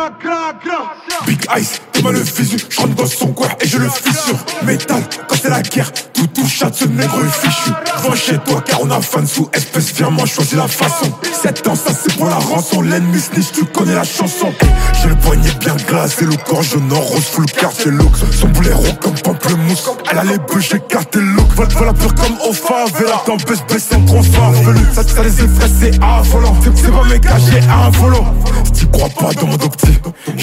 Big Ice, Thomas le visu, j'rentre dans son coin et je le fissure. Métal, quand c'est la guerre, tout touche à ce négro est fichu. Va chez toi car on a faim sous espèce, viens moi choisis la façon. 7 ans ça c'est pour la rançon, l'ennemi snitch tu connais la chanson. J'ai le poignet bien glacé, le corps jaune en rose, full quartier look. Son boulet rond comme pamplemousse, elle a les bœufs, j'ai écarté le look. Voilà pur comme au favela, quand baisse c'est trop farfelu. Ça les effraie c'est affolant, c'est pas mes gars j'ai un volant. Si t'y crois pas dans mon optique